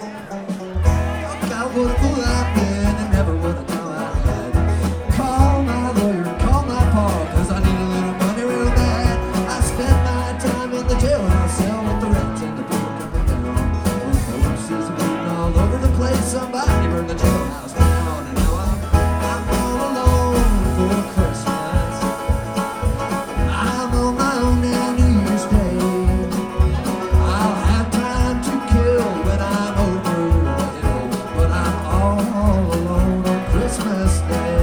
Talk about what a fool I've been and never would have thought I had. Call my lawyer, call my pa, 'cause I need a little money real bad. I spent my time in the jailhouse cell with the rats and the people coming down. When folks is bleeding all over the place, somebody burned the jailhouse down. And now I'm all alone for Christmas. I'm on my own now New Year's Day. I'll have time to kill when I'm over the hill, but I'm all alone on Christmas Day.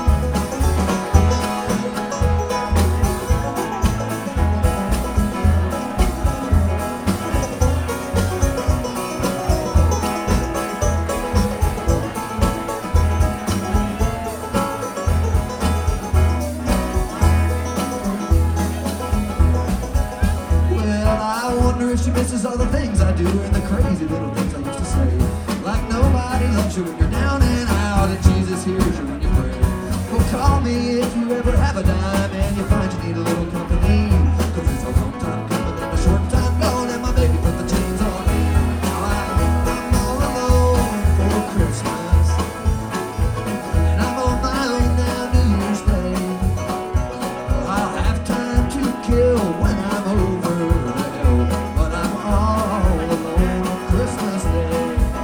Well, I wonder if she misses all the things I do and the crazy little things I used to say. Like nobody loves you when you're down and out, and Jesus hears you when you pray. Well, call me if you ever have a dime and you find you need a little company. 'Cause it's a long time coming and a short time gone, and my baby put the chains on me. Now I'm all alone for Christmas, and I'm on my own now New Year's Day. I'll have time to kill when I'm over the hill, but I'm all alone on Christmas Day.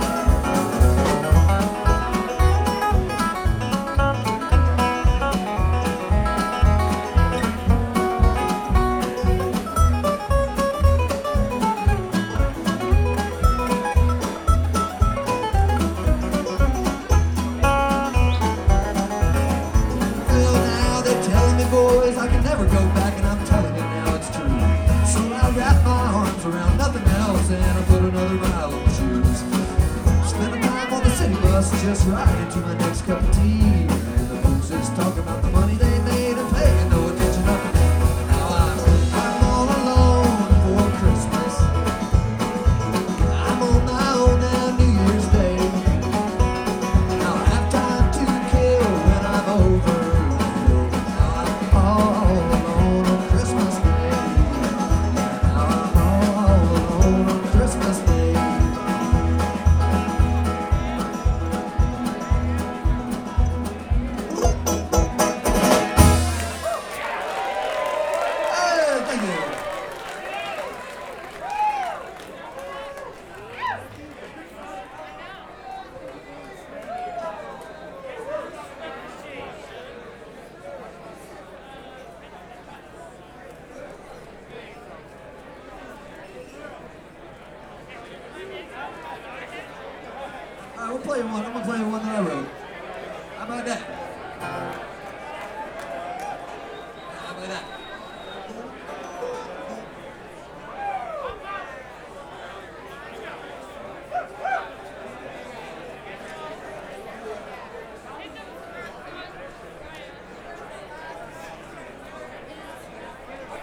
Well, now they're telling me, boys, I can never go back, and I'm telling you now it's true. So I wrap my arms around nothing else, and I put another mile on my shoes. Spending time on the city bus, just right into my next cup of tea. And the folks is talking about the money they made and paying no attention up to me. Now I'm all alone for Christmas. I'm on my own now New Year's Day. I'll have time to kill when I'm over the hill. Now I'm all alone on Christmas Day. Now I'm all alone on Christmas Day. Hey, thank you. All right, we'll play one. I'm gonna play one that I wrote. How about that?